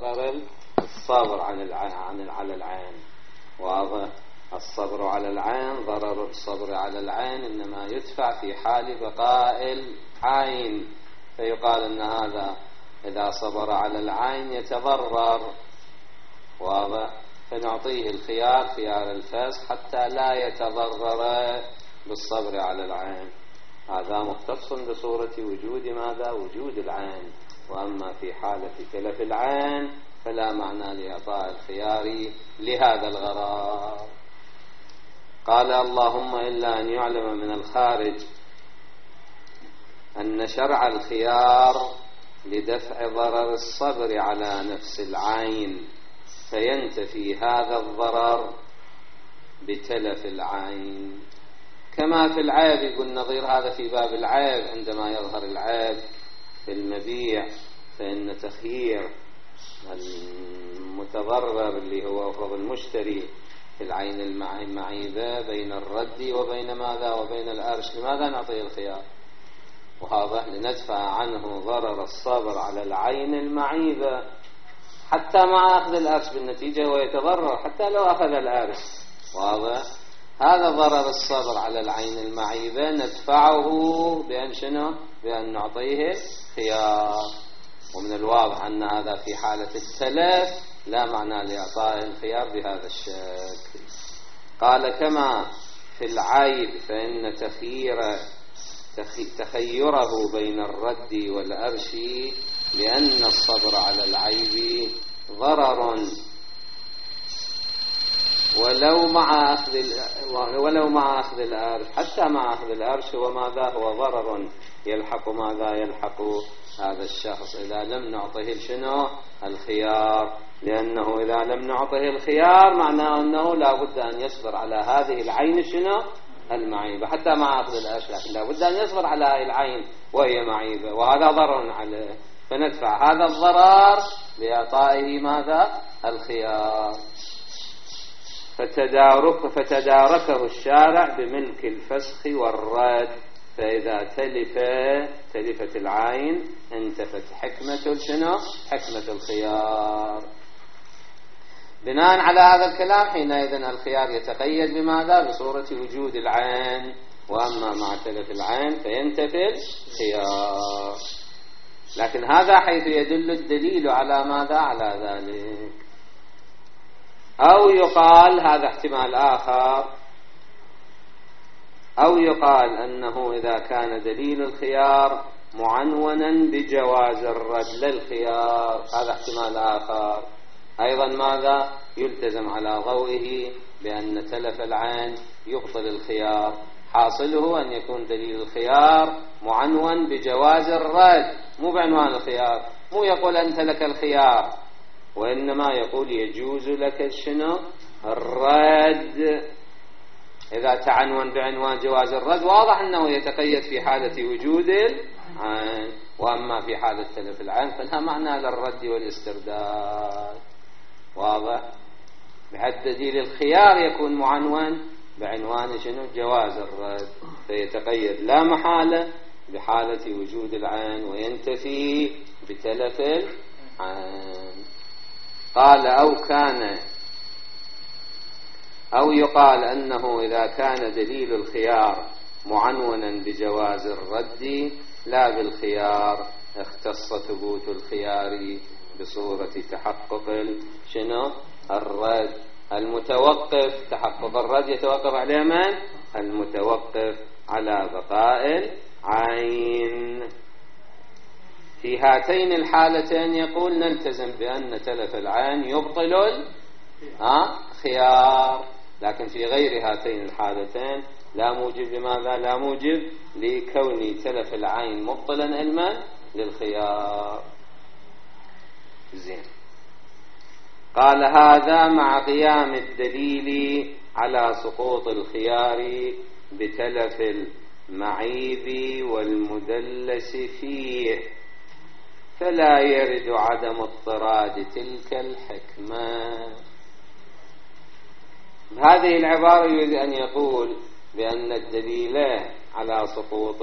ضرر الصبر على العين. واضح؟ الصبر على العين، ضرر الصبر على العين إنما يدفع في حال بقاء العين، فيقال أن هذا إذا صبر على العين يتضرر. واضح؟ فنعطيه الخيار، خيار الفسخ، حتى لا يتضرر بالصبر على العين. هذا مختص بصورة وجود ماذا؟ وجود العين. وأما في حالة تلف العين فلا معنى لإعطاء الخيار لهذا الغرض. قال اللهم إلا أن يعلم من الخارج أن شرع الخيار لدفع ضرر الصبر على نفس العين، فينتفي هذا الضرر بتلف العين. كما في العيب، يقول نظير هذا في باب العيب، عندما يظهر العيب في المبيع فإن تخيير المتضرر اللي هو أفرض المشتري في العين المعيبة بين الرد وبين ماذا؟ وبين الأرش. لماذا نعطيه الخيار؟ وهذا لندفع عنه ضرر الصبر على العين المعيبة حتى مع أخذ الأرش، بالنتيجة ويتضرر حتى لو أخذ الأرش. واضح؟ هذا ضرر الصبر على العين المعيبة ندفعه بأن شنو؟ بأن نعطيه خيار. ومن الواضح أن هذا في حالة التلف لا معنى لإعطائه الخيار بهذا الشكل. قال كما في العيب فإن تخيره بين الرد والأرش لأن الصبر على العيب ضرر ولو مع أخذ الأرش، حتى مع أخذ الأرش هو ماذا؟ هو ضرر يلحق ماذا؟ يلحق هذا الشخص إذا لم نعطه شنو؟ الخيار. لأنه إذا لم نعطه الخيار معناه أنه لا بد أن يصبر على هذه العين شنو؟ المعيبة، حتى مع أخذ الأرش، لكن لا بد أن يصبر على هذه العين وهي معيبة، وهذا ضرر عليه، فندفع هذا الضرر لإعطائه ماذا؟ الخيار. فتداركه الشارع بملك الفسخ والرد، فإذا تلفت العين انتفت حكمة شنو؟ حكمة الخيار. بناء على هذا الكلام حينئذ الخيار يتقيد بماذا؟ بصورة وجود العين. وأما مع تلف العين فينتفي الخيار. لكن هذا حيث يدل الدليل على ماذا؟ على ذلك. أو يقال، هذا احتمال آخر، أو يقال أنه إذا كان دليل الخيار معنونا بجواز الرد للخيار، هذا احتمال آخر أيضا ماذا؟ يلتزم على ضوئه بأن تلف العين يبطل الخيار. حاصله أن يكون دليل الخيار معنون بجواز الرد، مو بعنوان الخيار، مو يقول أنت لك الخيار، وإنما يقول يجوز لك شنو؟ الرد. إذا تعنون بعنوان جواز الرد واضح أنه يتقيد في حالة وجود العين، وأما في حالة تلف العين فلها معنى للرد والاسترداد. واضح؟ بحد دليل الخيار يكون معنون بعنوان شنو؟ جواز الرد، فيتقيد لا محالة بحالة وجود العين وينتفي بتلف العين. قال أو يقال أنه إذا كان دليل الخيار معنونا بجواز الرد لا بالخيار اختص ثبوت الخيار بصورة تحقق شنو؟ الرد المتوقف. تحقق الرد يتوقف على من؟ المتوقف على بقاء العين. في هاتين الحالتين يقول نلتزم بأن تلف العين يبطل الخيار، لكن في غير هاتين الحالتين لا موجب. لماذا لا موجب؟ لكون تلف العين مبطلا علما للخيار. زين. قال هذا مع قيام الدليل على سقوط الخيار بتلف المعيب والمدلس فيه، فلا يرد عدم اضطراد تلك الحكمة. بهذه العبارة يريد أن يقول بأن الدليل على سقوط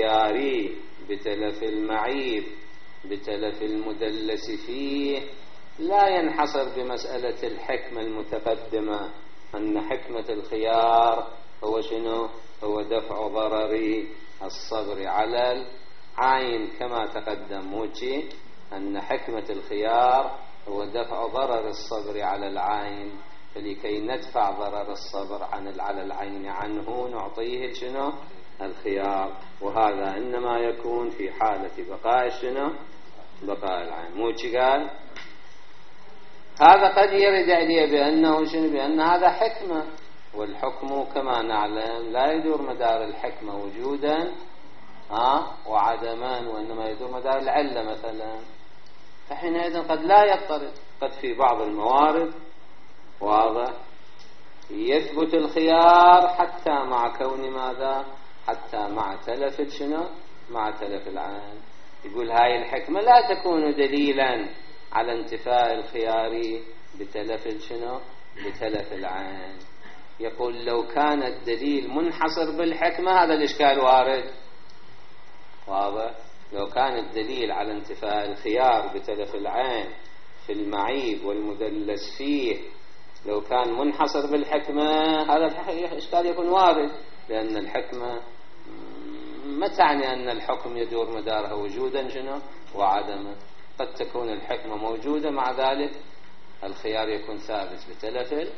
الخيار بتلف المعيب بتلف المدلس فيه لا ينحصر بمسألة الحكمة المتقدمة، أن حكمة الخيار هو شنو؟ هو دفع ضرر الصبر على العين كما تقدم، موجي أن حكمة الخيار هو دفع ضرر الصبر على العين، فلكي ندفع ضرر الصبر على العين عنه نعطيه شنو؟ الخيار. وهذا إنما يكون في حالة بقاء شنو؟ بقاء العين. موجي قال هذا قد يرد عليه بأنه شنو؟ بأن هذا حكمة، والحكم كما نعلم لا يدور مدار الحكمة وجودا وعدما، وإنما يدور مدار العلة مثلا، فحينئذ قد لا يضطرد، قد في بعض الموارد واضح يثبت الخيار حتى مع كون ماذا؟ حتى مع تلف شنو؟ مع تلف العين. يقول هاي الحكمة لا تكون دليلا على انتفاء الخيار بتلف شنو؟ بتلف العين. يقول لو كان الدليل منحصر بالحكمة هذا الإشكال وارد، واضح؟ لو كان الدليل على انتفاء الخيار بتلف العين في المعيب والمدلس فيه لو كان منحصر بالحكمة هذا الإشكال يكون وارد، لأن الحكمة ما تعني أن الحكم يدور مدارها وجودا شنو؟ وعدما. قد تكون الحكمة موجودة مع ذلك الخيار يكون ثابت بتلف العين.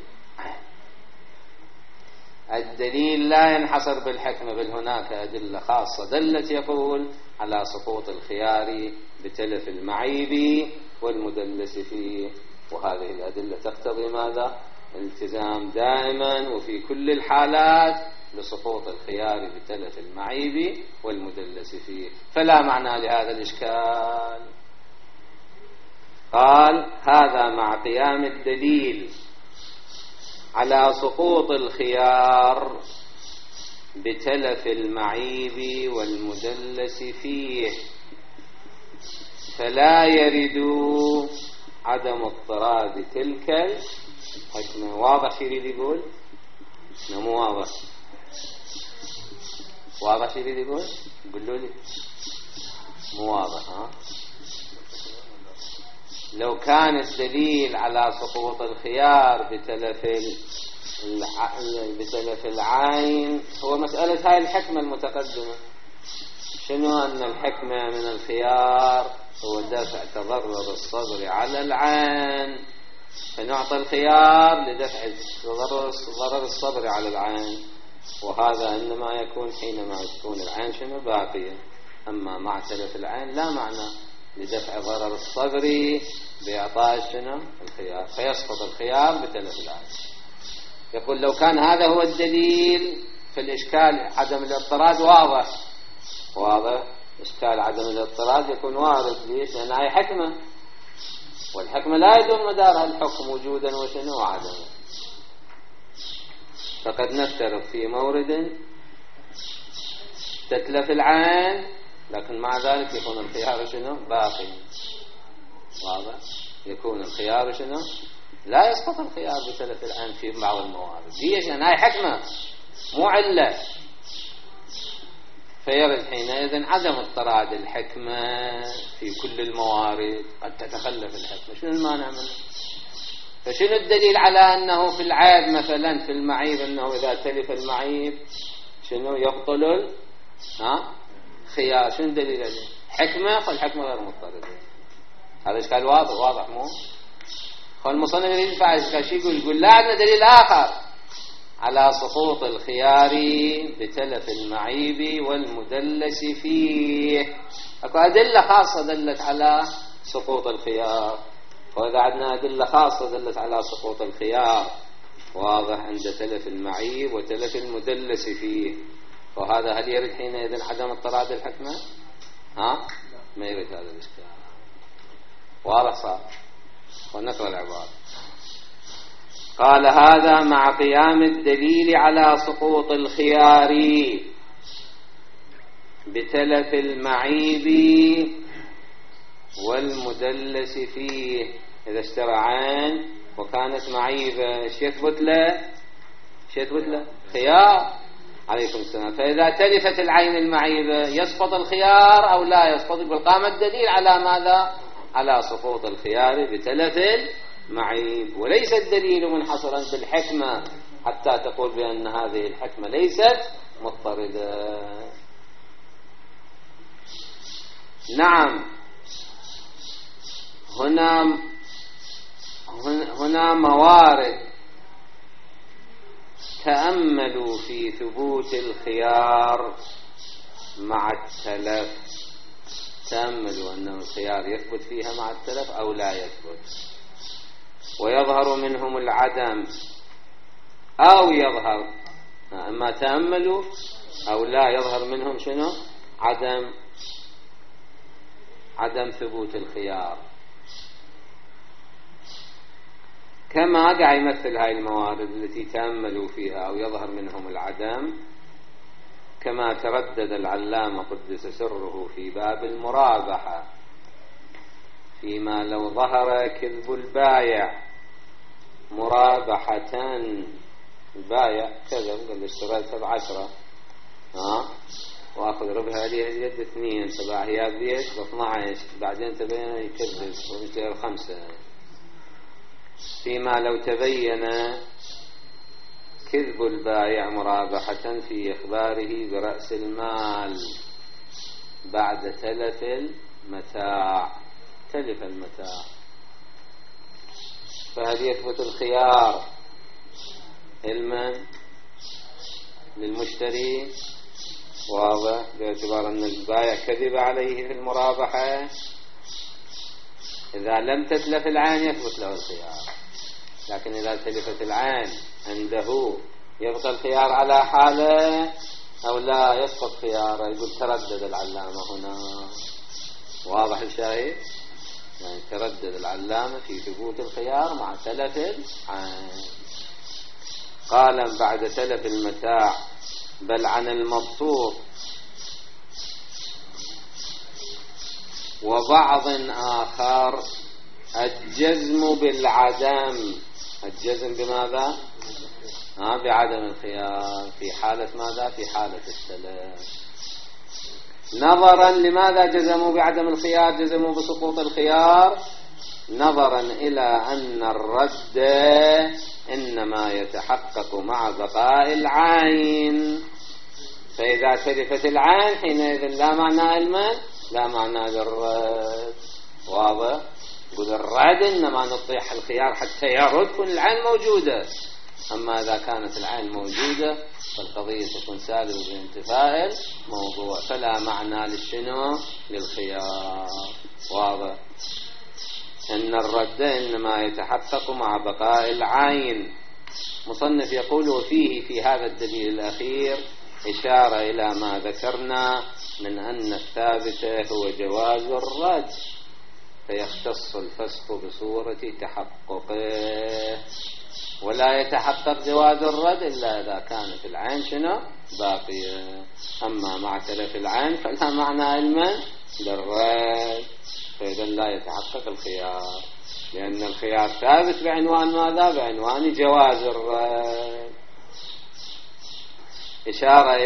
الدليل لا ينحصر بالحكمة، بل هناك أدلة خاصة دلت يقول على سقوط الخيار بتلف المعيب والمدلس فيه، وهذه الأدلة تقتضي ماذا؟ الالتزام دائما وفي كل الحالات بسقوط الخيار بتلف المعيب والمدلس فيه، فلا معنى لهذا الإشكال. قال هذا مع قيام الدليل على سقوط الخيار بتلف المعيب والمدلس فيه، فلا يرد عدم اضطراد تلك الحكمة. واضح شو يريد يقول؟ مو واضح؟ واضح شو يريد يقول؟ قولوا لي مو واضح. لو كان الدليل على سقوط الخيار بتلف العين هو مسألة هاي الحكمة المتقدمة، شنو؟ أن الحكمة من الخيار هو دفع تضرر الصبر على العين، فنعطي الخيار لدفع ضرر الصبر على العين، وهذا إنما يكون حينما تكون العين شنو؟ باقية. أما مع تلف العين لا معنى لدفع ضرر الصبر بإعطاء شنو؟ الخيار، فيسقط الخيار بتلف العين. يقول لو كان هذا هو الدليل في الإشكال عدم الاضطراد واضح إشكال عدم الاضطراد يكون وارد. ليش؟ لأن هي حكمة، والحكمة لا يدور مدارها الحكم وجودا وشنو؟ وعدما. فقد نفترض في مورد تتلف العين لكن مع ذلك يكون الخيار شنو؟ باقي. واضح؟ يكون الخيار شنو؟ لا يسقط الخيار بتلف العين في بعض الموارد. ليش؟ لأن هاي حكمة مو علة، فيرد حينئذ عدم اضطراد الحكمة في كل الموارد. قد تتخلف الحكمة، شنو المانع منه؟ فشنو الدليل على أنه في العيب مثلا في المعيب أنه إذا تلف المعيب شنو يبطل خيار؟ شنو الدليل عليه؟ حكمة، فالحكمة غير مضطردة. هذا إشكال واضح مو؟ فالمصنف يريد يدفع إشكال، يقول لا عندنا دليل آخر على سقوط الخيار بتلف المعيب والمدلس فيه. أكو أدلة خاصة دلت على سقوط الخيار، وإذا عندنا أدلة خاصة دلت على سقوط الخيار واضح عند تلف المعيب وتلف المدلس فيه، وهذا هل يرد حينئذ عدم اضطراد الحكمة؟ ما يرد هذا الإشكال. واضح صار؟ ونقرأ العبارة. قال هذا مع قيام الدليل على سقوط الخيار بتلف المعيب والمدلس فيه. إذا اشترى عين وكانت معيبة ايش يثبت له؟ خيار. عليكم السلام. فإذا تلفت العين المعيبة يسقط الخيار أو لا يسقط؟ يقول قام الدليل على ماذا؟ على سقوط الخيار بتلف المعيب، وليس الدليل منحصرا بالحكمة حتى تقول بأن هذه الحكمة ليست مضطردة. نعم، هنا موارد تأملوا في ثبوت الخيار مع التلف، تأملوا أن الخيار يثبت فيها مع التلف أو لا يثبت، ويظهر منهم العدم أو يظهر، أما تأملوا أو لا يظهر منهم شنو؟ عدم ثبوت الخيار. كما قاعد يمثل هاي الموارد التي تأملوا فيها أو يظهر منهم العدم، كما تردد العلامة قدس سره في باب المرابحة فيما لو ظهر كذب البايع مرابحة، البايع كذب قال اشتريت ب10 واخذ ربها لي يد 2 تباع هي بيت ب12، بعدين تبين يكذب ومثل 5. فيما لو تبين كذب البائع مرابحة في إخباره برأس المال بعد تلف المتاع، تلف المتاع، فهل يثبت الخيار علما للمشتري واضح باعتبار أن البائع كذب عليه في المرابحة؟ إذا لم تتلف العين يثبت له الخيار، لكن إذا تلفت العين عنده يبقى الخيار على حاله أو لا يسقط خياره؟ يقول تردد العلامة هنا، واضح الشاهد؟ يعني تردد العلامة في ثبوت الخيار مع تلف العين. قال بعد تلف المتاع بل عن المبسوط وبعض آخر الجزم بالعدم. الجزم بماذا؟ بعدم الخيار في حالة ماذا؟ في حالة التلف. نظرا لماذا جزموا بعدم الخيار؟ جزموا بسقوط الخيار نظرا إلى أن الرد إنما يتحقق مع بقاء العين، فإذا تلفت العين حينئذ لا معنى المال، لا معنى للرد. واضح؟ يقول الرد إنما نطيح الخيار حتى يرد تكون العين موجودة، أما إذا كانت العين موجودة فالقضية تكون سالبة بانتفاء الموضوع، فلا معنى للشنو؟ للخيار. واضح؟ إن الرد إنما يتحقق مع بقاء العين. مصنف يقول وفيه في هذا الدليل الأخير إشارة إلى ما ذكرنا من أن الثابت هو جواز الرد، فيختص الفسخ بصورة تحققه، ولا يتحقق جواز الرد إلا إذا كانت العين شنو؟ باقية. أما مع تلف العين فلا معنى علما للرد، فإذا لا يتحقق الخيار، لأن الخيار ثابت بعنوان ماذا؟ بعنوان جواز الرد. إشارة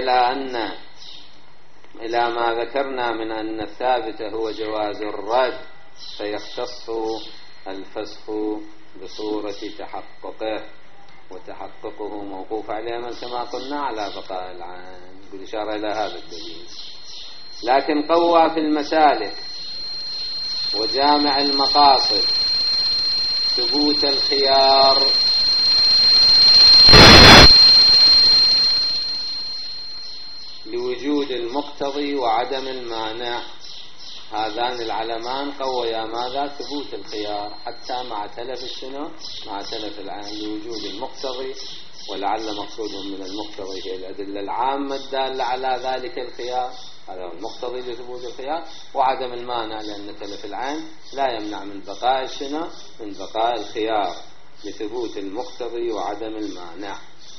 إلى ما ذكرنا من أن الثابت هو جواز الرد، فيختص الفسخ بصورة تحققه، وتحققه موقوف عليه من كما قلنا على بقاء العين. يقول إشارة إلى هذا الدليل. لكن قوى في المسالك وجامع المقاصد ثبوت الخيار لوجود المقتضي وعدم المانع. هذان العلمان قويا ماذا؟ ثبوت الخيار حتى مع تلف الشنو؟ مع تلف العين، لوجود المقتضي، ولعل مقصودهم من المقتضي هي الأدلة العامة الدالة على ذلك الخيار، هذا هو المقتضي لثبوت الخيار، وعدم المانع لأن تلف العين لا يمنع من بقاء الشنو؟ من بقاء الخيار، لثبوت المقتضي وعدم المانع.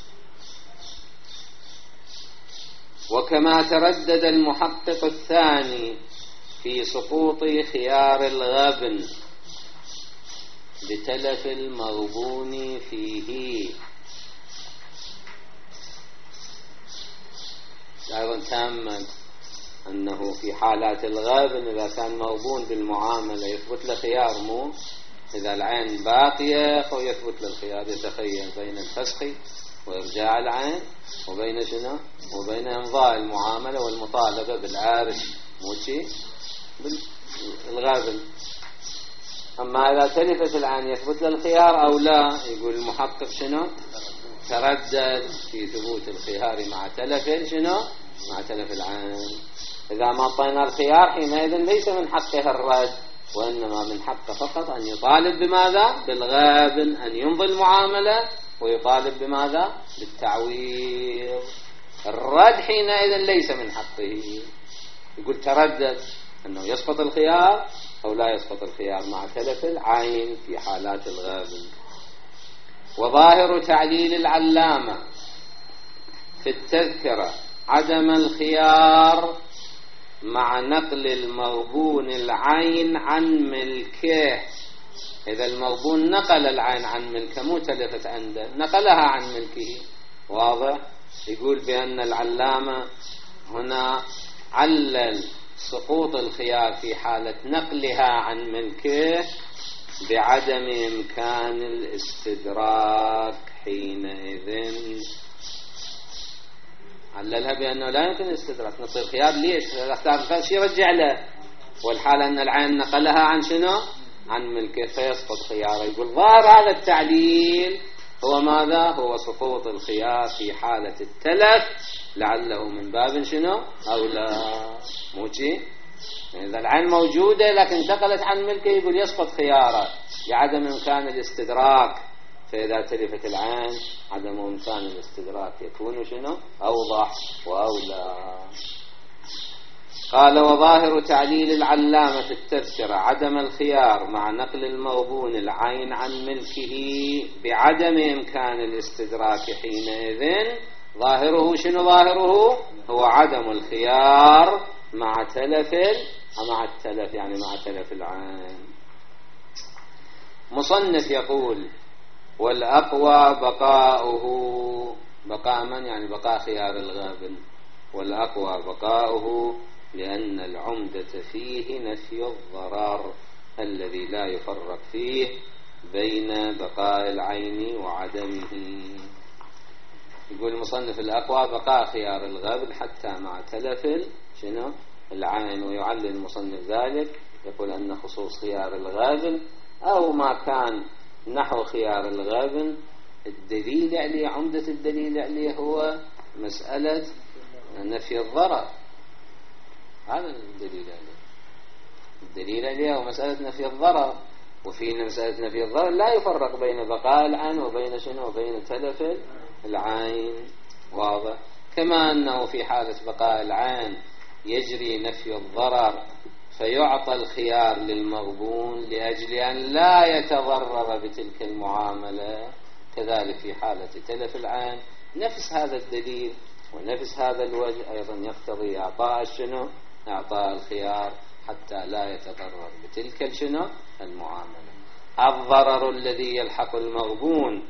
وكما تردد المحقق الثاني في سقوط خيار الغبن بتلف المغبون فيه، أيضا تأمل أنه في حالات الغابن إذا كان مغبون بالمعاملة يثبت له خيار، مو إذا العين باقية فيثبت له الخيار. يتخيل بين الفسخ وإرجاع العين وبين شنو؟ وبين إمضاء المعاملة والمطالبة بالعارش، مو شيء بالغابن. أما إذا تلفت العين يثبت له الخيار أو لا؟ يقول المحقق شنو؟ تردد في ثبوت الخيار مع تلف شنو؟ مع تلف العين. إذا ما أعطينا الخيار حينئذ ليس من حقه الرد، وإنما من حقه فقط أن يطالب بماذا؟ بالغابن، أن يمضي المعاملة ويطالب بماذا؟ بالتعويض. الرد حينئذ ليس من حقه. يقول تردد أنه يسقط الخيار أو لا يسقط الخيار مع تلف العين في حالات الغابن. وظاهر تعليل العلامة في التذكرة عدم الخيار مع نقل المغبون العين عن ملكه. إذا المغبون نقل العين عن ملكه، مو تلفت عنده، نقلها عن ملكه، واضح؟ يقول بأن العلامة هنا علل سقوط الخيار في حالة نقلها عن ملكه بعدم إمكان الاستدراك حينئذ. عللها بأنه لا يمكن الاستدراك. نقل الخيار ليش؟ الاختيار الفاسد يرجع له، والحالة أن العين نقلها عن شنو؟ عن ملكه فيسقط خياره. يقول ظاهر هذا التعليل هو ماذا؟ هو سقوط الخيار في حالة التلف، لعله من باب شنو؟ أو لا، مو شيء. إذا العين موجودة لكن انتقلت عن ملكه يقول يسقط خياره لعدم إمكان الاستدراك. فإذا تلفت العين عدم إمكان الاستدراك يكون شنو؟ أوضح وأولى. قال وظاهر تعليل العلامة في التذكرة عدم الخيار مع نقل المغبون العين عن ملكه بعدم إمكان الاستدراك حينئذ. ظاهره شنو؟ ظاهره هو عدم الخيار مع تلف، مع التلف يعني مع تلف العين. مصنف يقول والأقوى بقاؤه، بقاء من؟ يعني بقاء خيار الغابن. والأقوى بقاؤه لأن العمدة فيه نفي الضرر الذي لا يفرق فيه بين بقاء العين وعدمه. يقول المصنف الأقوى بقاء خيار الغابن حتى مع تلف شنو؟ العين. ويعلل المصنف ذلك يقول أن خصوص خيار الغابن أو ما كان نحو خيار الغابن الدليل عليه، عمدة الدليل عليه هو مسألة نفي الضرر. هذا الدليل عليه، الدليل عليه هو مسألة نفي الضرر. وفي مسألة نفي الضرر لا يفرق بين بقاء العين وبين شنو؟ وبين تلف العين، واضح؟ كما أنه في حالة بقاء العين يجري نفي الضرر فيعطى الخيار للمغبون لأجل أن لا يتضرر بتلك المعاملة، كذلك في حالة تلف العين نفس هذا الدليل ونفس هذا الوجه أيضا يقتضي إعطاء شنو؟ إعطاء الخيار حتى لا يتضرر بتلك شنو؟ المعاملة. الضرر الذي يلحق المغبون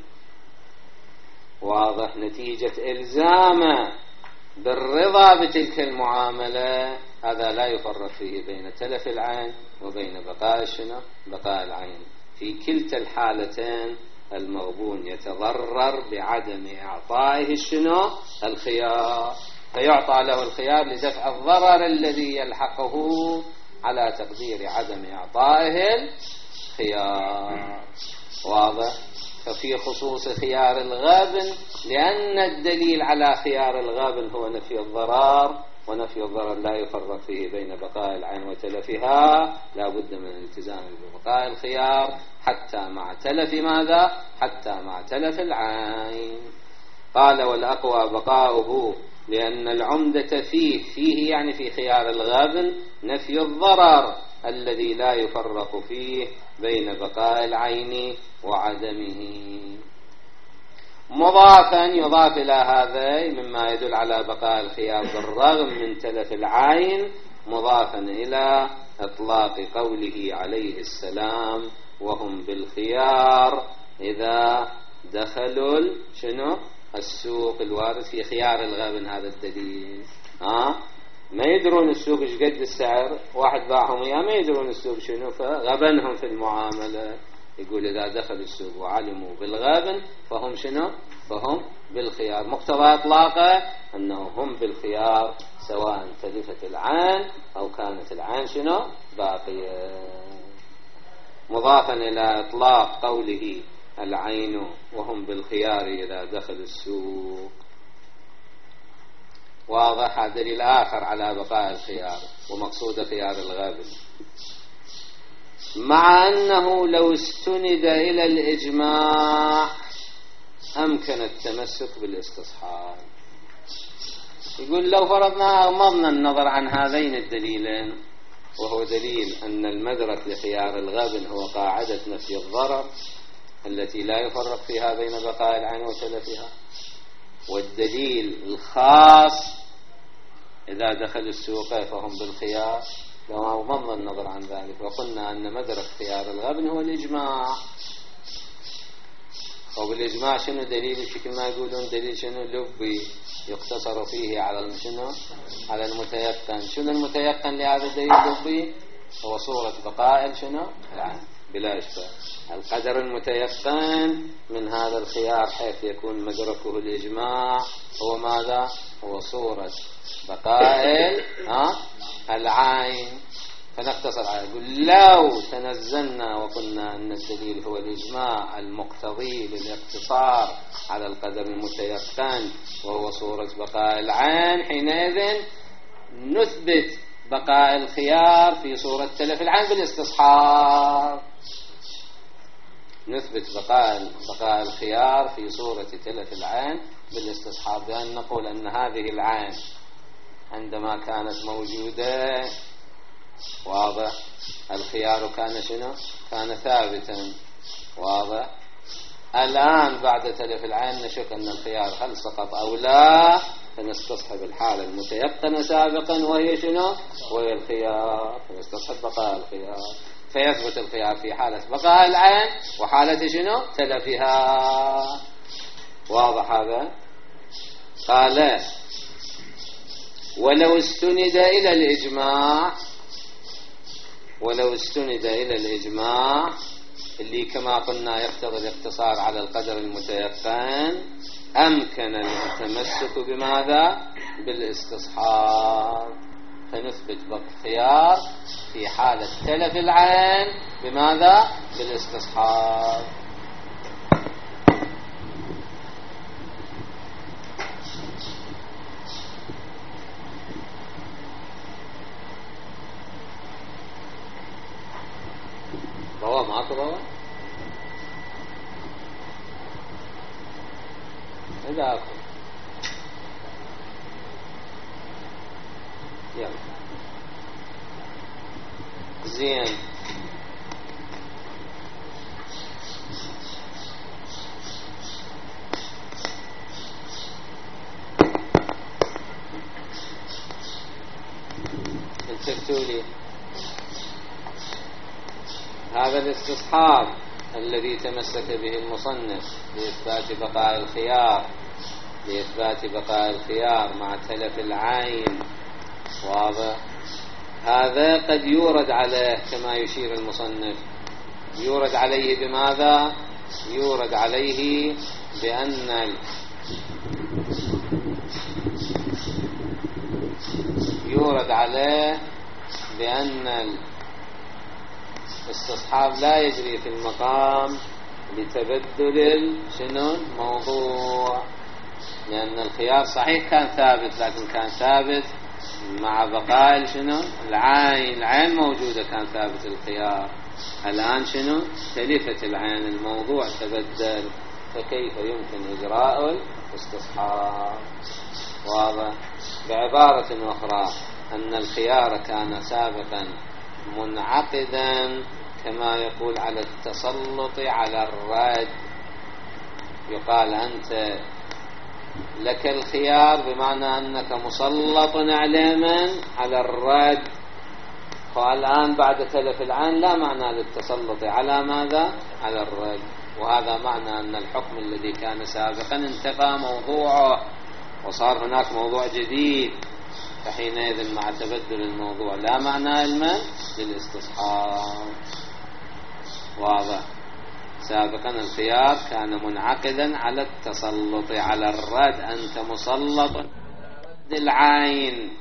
واضح نتيجة إلزامه بالرضا بتلك المعاملة، هذا لا يفرق فيه بين تلف العين وبين بقاء شنو؟ بقاء العين. في كلتا الحالتين المغبون يتضرر بعدم إعطائه شنو؟ الخيار، فيعطى له الخيار لدفع الضرر الذي يلحقه على تقدير عدم إعطائه الخيار، واضح؟ ففي خصوص خيار الغابن لأن الدليل على خيار الغابن هو نفي الضرر، ونفي الضرر لا يفرق فيه بين بقاء العين وتلفها، لا بد من الالتزام ببقاء الخيار حتى مع تلف ماذا؟ حتى مع تلف العين. قال والأقوى بقاؤه لأن العمدة فيه يعني في خيار الغابن نفي الضرر الذي لا يفرق فيه بين بقاء العين وعدمه. مضافا يضاف إلى هذا مما يدل على بقاء الخيار بالرغم من تلف العين، مضافا إلى إطلاق قوله عليه السلام وهم بالخيار إذا دخلوا شنو؟ السوق، الوارد في خيار الغابن. هذا الدليل ما يدرون السوق ايش قد السعر، واحد باعهم اياه ما يدرون السوق شنو، فغبنهم في المعاملة. يقول إذا دخل السوق وعلموا بالغبن فهم شنو؟ فهم بالخيار. مقتضى إطلاقه أنه هم بالخيار سواء تلفت العين أو كانت العين شنو؟ باقية. مضافا إلى إطلاق قوله العين وهم بالخيار إذا دخل السوق. واضح. دليل آخر على بقاء الخيار ومقصود خيار الغابن. مع أنه لو استند إلى الإجماع أمكن التمسك بالاستصحاب. يقول لو فرضنا أغمضنا النظر عن هذين الدليلين، وهو دليل أن المدرك لخيار الغبن هو قاعدة نفي الضرر التي لا يفرق فيها بين بقاء العين وتلفها، والدليل الخاص إذا دخل السوق فهم بالخيار، لو أغمضنا النظر عن ذلك وقلنا أن مدرك خيار الغبن هو الإجماع. وبالإجماع شنو دليل؟ بشكل ما يقولون دليل شنو؟ لبي يقتصر فيه على شنو؟ على المتيقن. شنو المتيقن لهذا الدليل اللبي؟ هو صورة بقاء شنو؟ العين بلا إشكال. القدر المتيقن من هذا الخيار حيث يكون مدركه الإجماع هو ماذا؟ هو صورة بقاء العين. فنقتصر على يقول لو تنزلنا وقلنا أن الدليل هو الإجماع المقتضي للاقتصار على القدر المتيقن وهو صورة بقاء العين، حينئذ نثبت بقاء الخيار في صورة تلف العين بالاستصحاب. نثبت بقاء الخيار في صورة تلف العين بالاستصحاب، بأن نقول أن هذه العين عندما كانت موجودة واضح الخيار كان شنو؟ كان ثابتا. واضح. الآن بعد تلف العين نشك أن الخيار هل سقط أو لا، فنستصحب الحالة المتيقنة سابقا وهي شنو؟ وهي الخيار، فنستصحب بقاء الخيار، فيثبت الخيار في حالة بقاء العين وحالة شنو؟ تلفها. واضح هذا؟ قال ولو استند إلى الإجماع، ولو استند إلى الإجماع اللي كما قلنا يقتضي الاقتصار على القدر المتيقن أمكن التمسك بماذا؟ بالاستصحاب. فنثبت بالخيار في حالة تلف العين بماذا؟ بالاستصحاب. روى معك روى؟ إذا أكل يلا زين. التفتوا لي هذا الاستصحاب الذي تمسك به المصنف لإثبات بقاء الخيار، لإثبات بقاء الخيار مع تلف العين. واضح. هذا قد يورد عليه كما يشير المصنف، يورد عليه بماذا؟ يورد عليه بأن يورد عليه بأن الاستصحاب لا يجري في المقام لتبدل شنو الموضوع، لأن الخيار صحيح كان ثابت لكن كان ثابت مع بقاء شنو العين. العين موجودة كان ثابت الخيار، الآن شنو تلفت العين الموضوع تبدل، فكيف يمكن إجراء الاستصحاب؟ واضح. بعبارة أخرى أن الخيار كان سابقا منعقدا كما يقول على التسلط على الرد. يقال أنت لك الخيار بمعنى أنك مسلط على من؟ على الرد. فالآن بعد تلف العين لا معنى للتسلط على ماذا؟ على الرد. وهذا معنى أن الحكم الذي كان سابقا انتفى موضوعه وصار هناك موضوع جديد. فحينئذ مع تبدل الموضوع لا معنى للاستصحاب. واضح. سابقا الخيار كان منعقدا على التسلط على الرد، أنت مسلط على رد العين،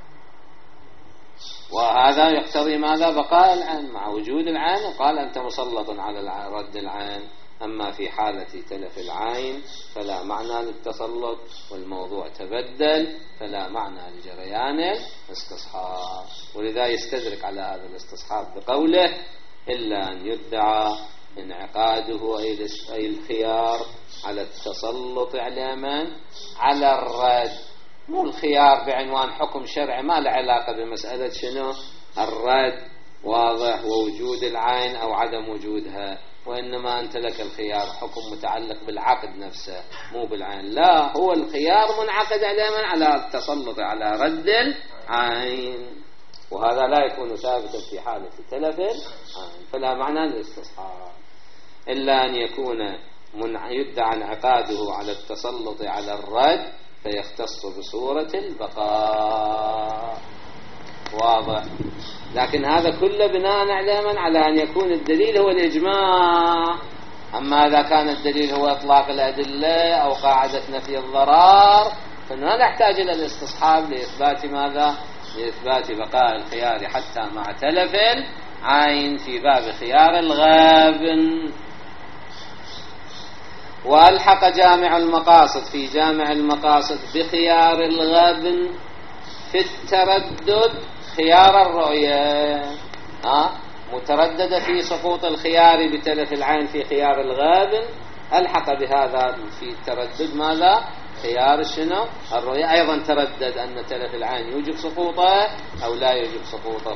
وهذا يقتضي ماذا؟ بقاء العين مع وجود العين، وقال أنت مسلط على رد العين. أما في حالة تلف العين فلا معنى للتسلط، والموضوع تبدل فلا معنى لجريان الاستصحاب. ولذا يستدرك على هذا الاستصحاب بقوله إلا أن يدعى انعقاده أي الخيار على التسلط على من؟ على الرد. مو الخيار بعنوان حكم شرعي ما له علاقة بمسألة شنو الرد، واضح، ووجود العين أو عدم وجودها، وإنما أنت لك الخيار حكم متعلق بالعقد نفسه مو بالعين. لا، هو الخيار منعقد على من؟ على التسلط على رد العين، وهذا لا يكون ثابتا في حالة تلف العين، فلا معنى للاستصحاب إلا أن يكون يدعى انعقاده على التسلط على الرد فيختص بصورة البقاء. واضح. لكن هذا كله بناء على أن يكون الدليل هو الإجماع. أما إذا كان الدليل هو إطلاق الأدلة أو قاعدة نفي الضرار فلا نحتاج إلى الاستصحاب لإثبات ماذا؟ لإثبات بقاء الخيار حتى مع تلف العين في باب خيار الغابن. وألحق جامع المقاصد في جامع المقاصد بخيار الغابن في التردد خيار الرؤية. متردد في سقوط الخيار بتلف العين في خيار الغابن، ألحق بهذا في التردد ماذا؟ خيار شنو؟ الرؤية. أيضا تردد أن تلف العين يوجب سقوطه أو لا يوجب سقوطه.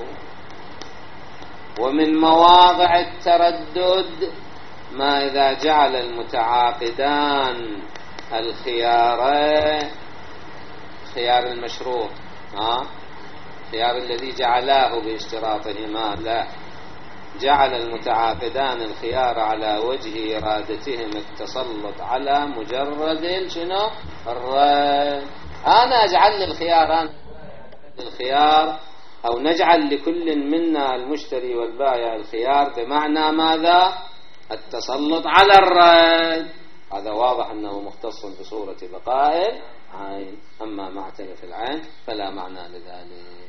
ومن مواضع التردد ما إذا جعل المتعاقدان الخيار المشروط، خيار الذي جعلاه باشتراطهما، لا، جعل المتعاقدان الخيار على وجه إرادتهم التسلط على مجرد شنو الرد. أنا أجعل الخيار أو نجعل لكل منا المشتري والبائع الخيار بمعنى ماذا؟ التسلط على الرد. هذا واضح أنه مختص بصورة بقاء العين. أما مع تلف العين فلا معنى لذلك.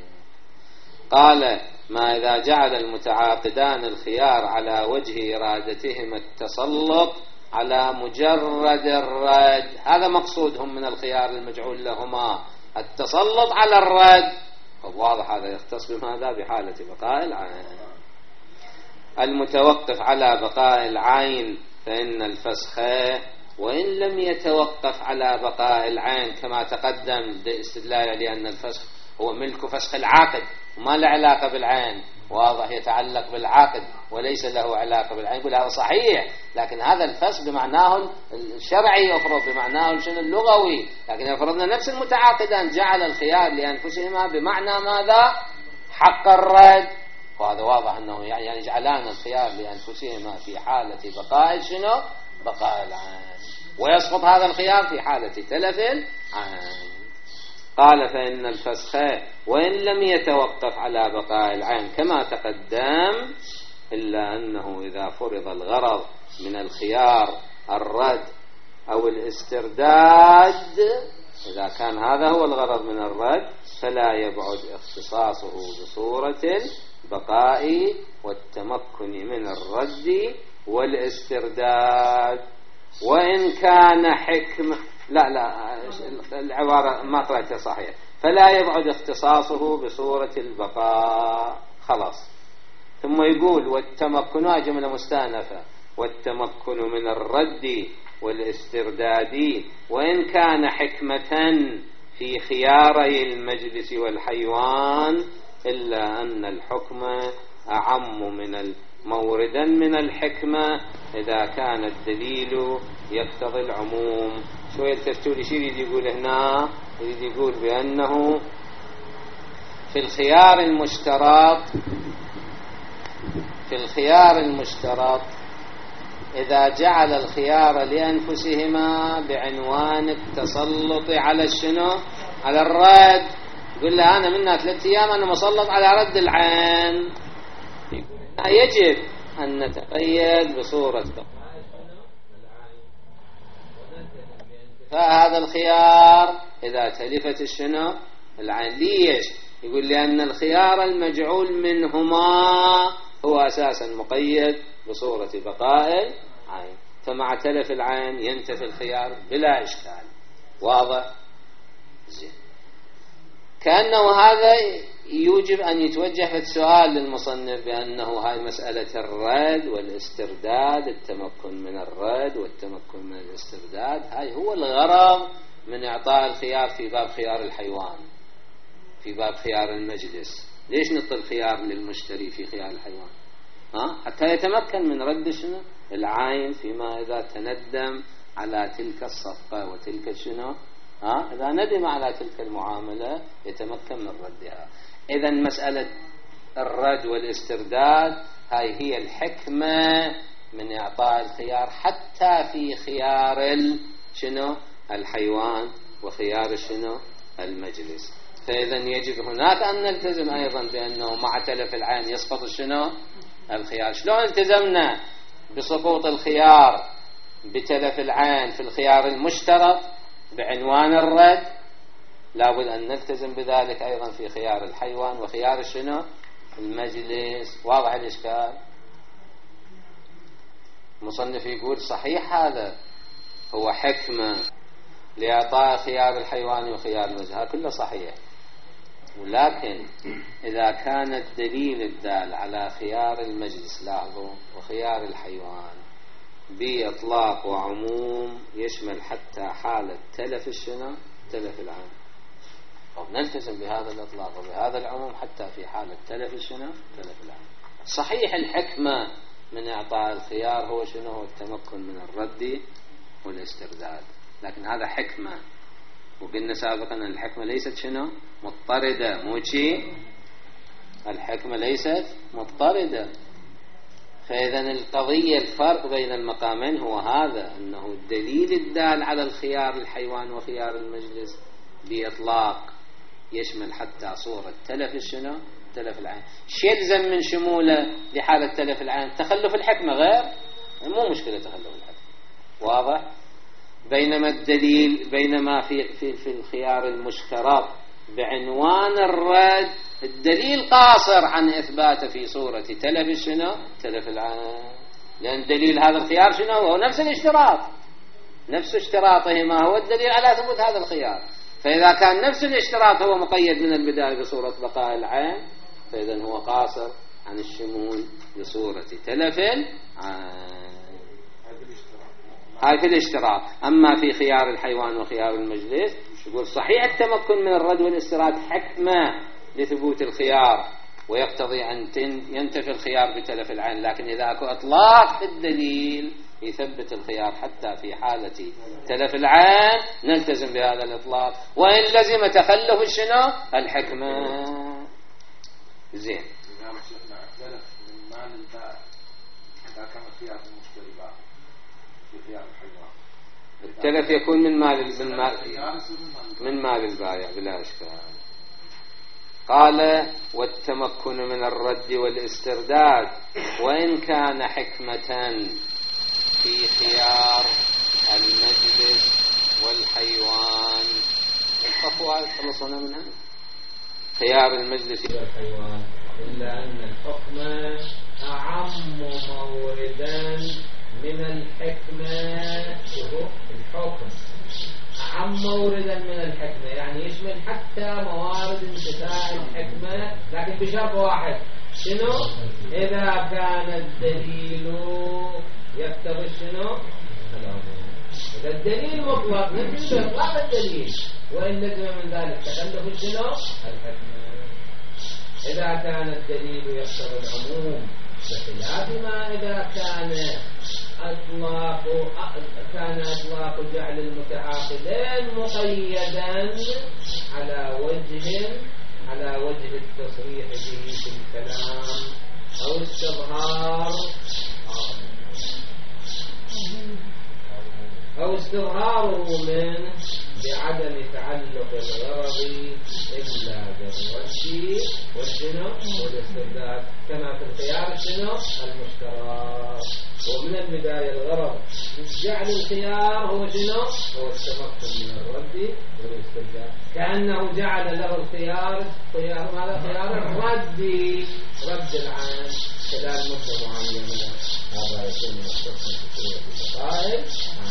قال ما إذا جعل المتعاقدان الخيار على وجه إرادتهم التسلط على مجرد الرد، هذا مقصودهم من الخيار المجعول لهما التسلط على الرد، واضح هذا يختص بماذا؟ بحالة بقاء العين. المتوقف على بقاء العين فإن الفسخ وإن لم يتوقف على بقاء العين كما تقدم باستدلال لأن الفسخ هو ملك فسخ العاقد وما له علاقة بالعين، واضح، يتعلق بالعاقد وليس له علاقة بالعين. يقول هذا صحيح، لكن هذا الفسخ بمعناه الشرعي يفرض بمعناه شنو اللغوي، لكن يفرضنا نفس المتعاقدان جعل الخيار لأنفسهما بمعنى ماذا؟ حق الرد. وهذا واضح أنه يعني يجعلان الخيار لأنفسهما في حالة بقاء شنو؟ بقاء العين، ويسقط هذا الخيار في حالة تلف العين. قال فإن الفسخ وإن لم يتوقف على بقاء العين كما تقدم، إلا أنه إذا فرض الغرض من الخيار الرد أو الاسترداد، إذا كان هذا هو الغرض من الرد فلا يبعد اختصاصه بصورة البقاء والتمكن من الرد والاسترداد. وإن كان حكمة، لا العبارة ما قرأتها صحيح، فلا يبعد اختصاصه بصورة البقاء، خلاص. ثم يقول والتمكن، جملة مستأنفة، والتمكن من الرد والاسترداد وإن كان حكمة في خياري المجلس والحيوان، إلا أن الحكم أعم من موردا من الحكمة إذا كان الدليل يقتضي العموم. شوية التفتول شيء يقول هنا، يقول بأنه في الخيار المشترط إذا جعل الخيار لأنفسهما بعنوان التسلط على الشنو؟ على الرد، يقول له أنا منها 3 أيام أنا مسلط على رد العين، يجب أن نتقيد بصورة فهذا الخيار إذا تلفت الشنو العين. ليش؟ يقول لأن الخيار المجعول منهما هو أساسا مقيد بصورة بقاء العين، فمع تلف العين ينتفي الخيار بلا إشكال. واضح؟ زين. كأنه هذا يوجب أن يتوجه في السؤال للمصنف بأنه هاي مسألة الرد والاسترداد، التمكن من الرد والتمكن من الاسترداد، هاي هو الغرض من إعطاء الخيار في باب خيار الحيوان، في باب خيار المجلس. ليش نعطي الخيار للمشتري في خيار الحيوان؟ حتى يتمكن من رد شنو العين فيما إذا تندم على تلك الصفقة وتلك شنو إذا ندم على تلك المعاملة يتمكن من ردها. إذا مسألة الرد والاسترداد هاي هي الحكمة من إعطاء الخيار حتى في خيار شنو الحيوان وخيار شنو المجلس. فإذا يجب هناك أن نلتزم أيضا بأنه مع تلف العين يسقط شنو الخيار. شلون التزمنا بسقوط الخيار بتلف العين في الخيار المشترط بعنوان الرد، لابد أن نلتزم بذلك أيضا في خيار الحيوان وخيار شنو المجلس. واضح الإشكال؟ المصنف يقول صحيح هذا هو حكمة لإعطاء خيار الحيوان وخيار المجلس، هذا كله صحيح، ولكن إذا كان الدليل الدال على خيار المجلس لاحظوا وخيار الحيوان بإطلاق وعموم يشمل حتى حالة تلف الشنو تلف العين، نلتزم بهذا الإطلاق وبهذا العموم حتى في حالة تلف الشنو تلف العين. صحيح الحكمة من إعطاء الخيار هو شنو هو التمكن من الرد والاسترداد، لكن هذا حكمة، وقلنا سابقا أن الحكمة ليست شنو مضطردة، مو شيء، الحكمة ليست مضطردة. فإذا القضية الفرق بين المقامين هو هذا، أنه الدليل الدال على الخيار الحيوان وخيار المجلس بإطلاق يشمل حتى صورة تلف الشنو تلف العين. شو يلزم من شموله لحالة تلف العين؟ تخلف الحكمة، غير مو مشكلة تخلف الحكمة. واضح؟ بينما الدليل بينما في الخيار المشترط بعنوان الرد الدليل قاصر عن إثباته في صورة تلف شنو تلف العين، لأن دليل هذا الخيار شنو هو نفس الاشتراط، نفس اشتراطهما هو الدليل على ثبوت هذا الخيار. فإذا كان نفس الاشتراط هو مقيد من البداية بصورة بقاء العين، فإذا هو قاصر عن الشمول بصورة تلف العين. هاي في الاشتراط. أما في خيار الحيوان وخيار المجلس يقول صحيح التمكن من الرد والاستراد حكمة لثبوت الخيار ويقتضي أن ينتفي الخيار بتلف العين، لكن إذا أكو إطلاق في الدليل يثبت الخيار حتى في حالة تلف العين نلتزم بهذا الإطلاق، وإن لزم تخلف شنو الحكمة. زين. التلف يكون من مال البائع بلا إشكال. قال والتمكن من الرد والاسترداد وإن كان حكمة في خيار المجلس والحيوان. الخطوة خلصنا منها خيار المجلس والحيوان، إلا أن الحكم أعم موردا من الحكمة. الحكم أعم موردا من الحكمة، يعني يشمل حتى موارد انتفاع الحكمة، لكن بشرط واحد، شنو؟ إذا كان الدليل يقتضي شنو؟ إذا الدليل مطلق نفس إطلاق الدليل، وإن لزم من ذلك تخلف شنو؟ الحكمة. إذا كان الدليل يقتضي العموم، بخلاف ما إذا كان إطلاق جعل المتعاقدين مقيدا على وجه التصريح به في الكلام أو استظهاره من بعدم تعلق الغرض إلا بالرد والشنو والاسترداد، كما في الخيار الشنو المشترك. ومن البداية الغرض جعل الخيار هو شنو؟ هو التمكن من الرد والاسترداد، كأنه جعل له الخيار ماذا؟ خيار الرد، رد العين خلال مدة معينة. هذا يكون مختصا في سورة البقاء.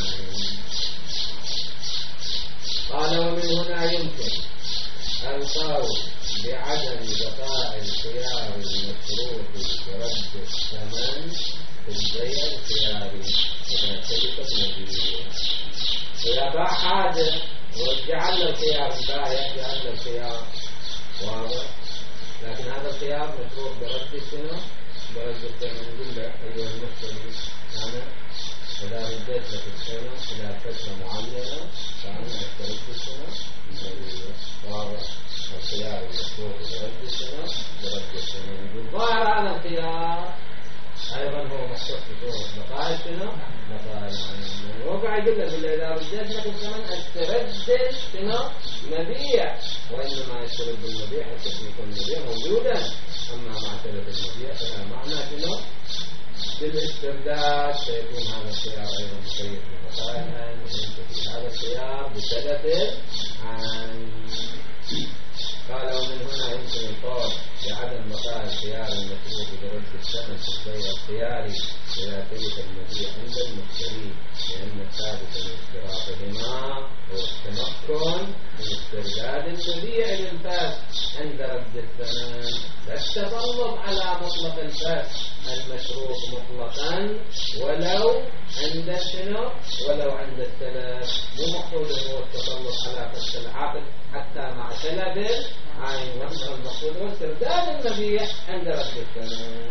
قال ومن هنا يمكن القول بعدم بقاء الخيار المشروط برد الثمن في البيع الخياري إذا تلف النبي. إذا باع حاجة وجعل له الخيار البائع، جعل له الخيار واضح، لكن هذا الخيار مشروط برد السنة برد الثمن. يقول له أيها المشتري أنا إذا رديت لك السنة إلى فترة معينة فأنا أسترد السنة واضح. الخيار المشروط برد السنة برد الثمن. يقول ظاهر هذا الخيار أيضا هو مختص بصورة بقاء السنة بقاء المعنى. وقع يقول له إذا رديت لك الثمن أسترد السنة مبيع، وإنما يسترد المبيع حتى يكون المبيع موجودا. أما مع تلف المبيع فلا معنى شنو؟ بالاسترداد سيكون هذا الخيار أيضا مقيد ببقاء العين، وينتفي هذا الخيار بتلف عن. قال ومن هنا يمكن القول بعدم بقاء الخيار المشروط برد الثمن في البيع الخياري إذا تلف المبيع عند المشتري، لأن الثابت من اشتراطهما هو التمكن من استرداد المبيع للفاس عند رد الثمن، لا التسلط على مطلق الفاس المشروط مطلقا ولو عند شنو؟ ولو عند التلف. مو مقصود هو التسلط على فسخ العقد حتى مع تلف عين، وانما المقصود هو استرداد المبيع عند رد الثمن.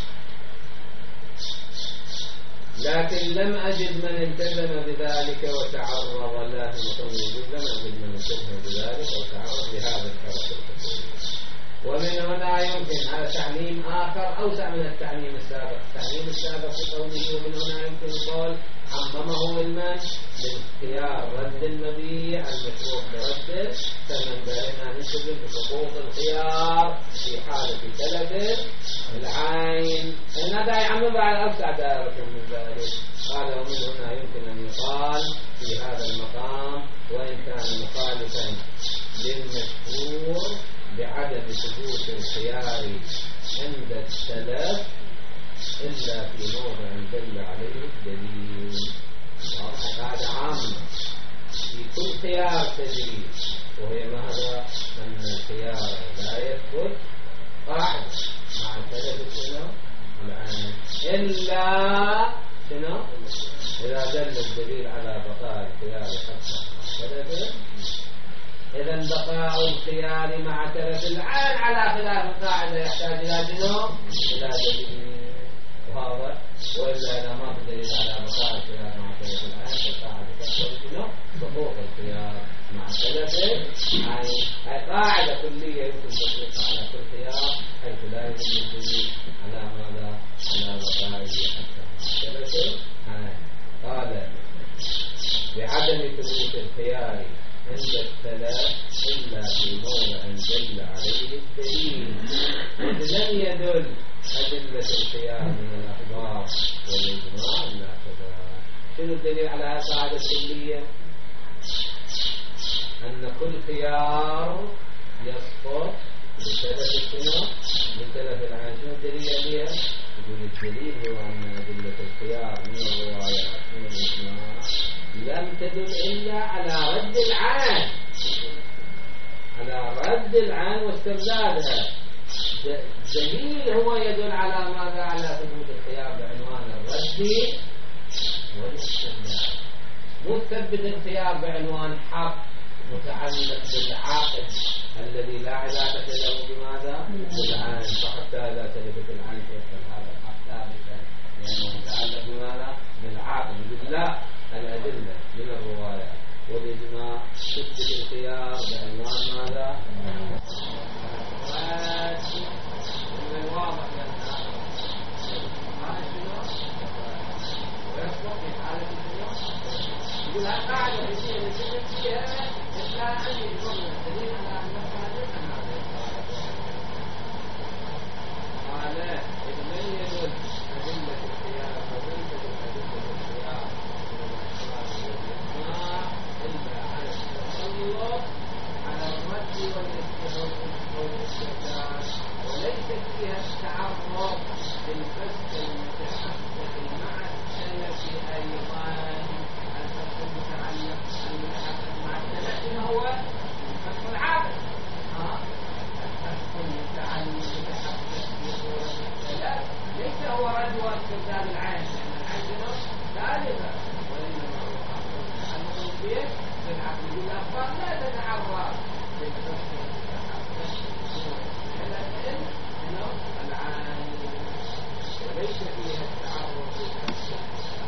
لكن لم أجد من التزم بذلك وتعرض له، لم أجد من التزم بذلك وتعرض لهذا الشرط الحقوقي. ومن هنا يمكن هذا تعليم آخر أوسع من التعليم السابق. التعليم السابق في قوله ومن هنا يمكن القول عممه المن باختيار رد المبيع المشروط برد الثمن، بينما نلتزم بحقوق الخيار في حالة تلف العين. هذا يعمم بعد أوسع دائرة من ذلك. قال ومن هنا يمكن أن يقال في هذا المقام وإن كان مخالفا للمشهور بعدم ثبوت الخيار عند التلف إلا في موضع دل عليه الدليل. هذا عام في كل خيار تجري، وهي ماذا؟ أن الخيار لا يثبت قاعدة مع تلف شنو؟ العين إلا شنو؟ إذا دل الدليل على بقاء الخيار حتى مع تلف. إذا بقاء الخيار مع تلف العين على خلاف القاعدة يحتاج إلى شنو؟ إلى دليل واضح. وإلا إذا ما في دليل على بقاء الخيار مع تلف العين فالقاعدة تقول شنو؟ حقوق الخيار مع تلف العين. هي قاعدة كلية يمكن تطبيقها على كل خيار، حيث لا يوجد دليل على ماذا؟ على بقائه حتى مع تلف العين. قال بعدم ثبوت الخيار عند التلف إلا في موضع دل عليه الدليل. إذ لم يدل أدلة الخيار من الأخبار والإجماع إلا كذا. شنو الدليل على هذه القاعدة الكلية؟ أن كل خيار يسقط بتلف السنة بتلف العين. شنو الدليل عليها؟ يقول الدليل هو أن أدلة الخيار من الروايات من الإجماع لم تدل إلا على رد العين، على رد العين واستردادها. دليل هو يدل على ماذا؟ على ثبوت الخيار بعنوان الرد والاسترداد. مو تثبت الخيار بعنوان حق متعلق بالعقد الذي لا علاقة له بماذا؟ بالعين، فحتى إذا تلفت العين فيصبح هذا الحق ثابتا لأنه متعلق بماذا؟ بالعقد. يقول لا، الأدلة من الرواية والإجماع تثبت الخيار بعنوان ماذا؟ من الواضح لأنها ويصبح في حالة يقول قاعدة فقهية نتكلم فيها لا عندي جملة دليل على أنها قال إذا من يدل أدلة الخيار فليس أدلة الخيار إلا على التسلط على الرد والاستخدام وليس فيها التعرض بالفسق المتحقق مع السلف أيضا. الفسق المتحقق مع السلف هو الفسق العادة. الفسق المتحقق في صورة السلف ليس هو رد واستخدام العين، لأن العين ثالثة، وإنما هو تعلق به بالعقل بالأخبار لا تتعرض بالفسق المتحقق في صورة السلف العين وليس فيها التعرض بالفسق.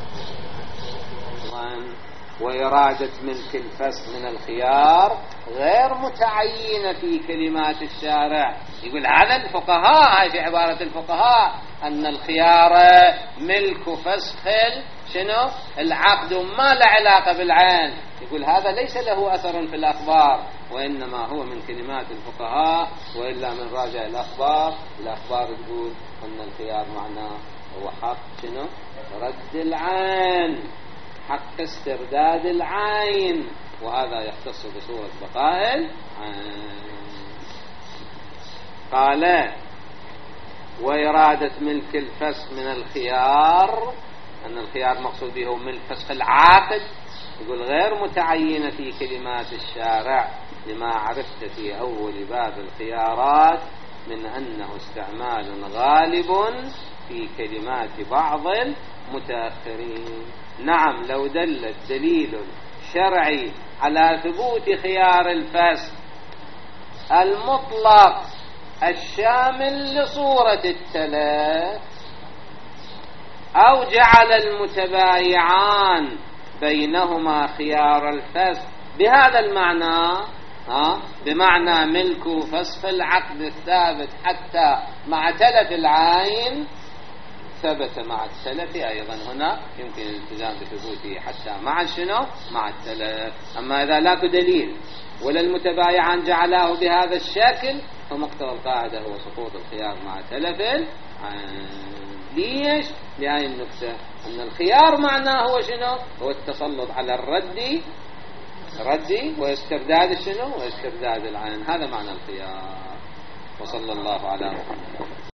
وإرادة ملك الفسق من الخيار غير متعينة في كلمات الشارع. يقول هذا الفقهاء، هذه عبارة الفقهاء أن الخيار ملك فسخ شنو العقد وما له علاقة بالعين. يقول هذا ليس له أثر في الأخبار، وإنما هو من كلمات الفقهاء، وإلا من راجع الأخبار تقول أن الخيار معناه هو حق شنو رد العين، حق استرداد العين، وهذا يختص بصورة بقاء العين. قال وإرادة ملك الفسخ من الخيار، أن الخيار مقصود به ملك فسخ العاقد، يقول غير متعينة في كلمات الشارع لما عرفت في أول باب الخيارات من أنه استعمال غالب في كلمات بعض المتأخرين. نعم لو دل الدليل الشرعي على ثبوت خيار الفسخ المطلق الشامل لصورة التلف، أو جعل المتبايعان بينهما خيار الفسخ بهذا المعنى، بمعنى ملك فسخ العقد الثابت حتى مع تلف العين، ثبت مع التلف أيضا هنا يمكن الالتزام بثبوته حتى مع شنو مع التلف. أما إذا لا دليل ولا المتبايعان جعلاه بهذا الشكل فمقتضى القاعدة هو سقوط الخيار مع تلف. ليش؟ لهذه النكتة أن الخيار معناه هو شنو هو التسلط على الرد واسترداد شنو واسترداد العين، هذا معنى الخيار. وصلى الله على محمد.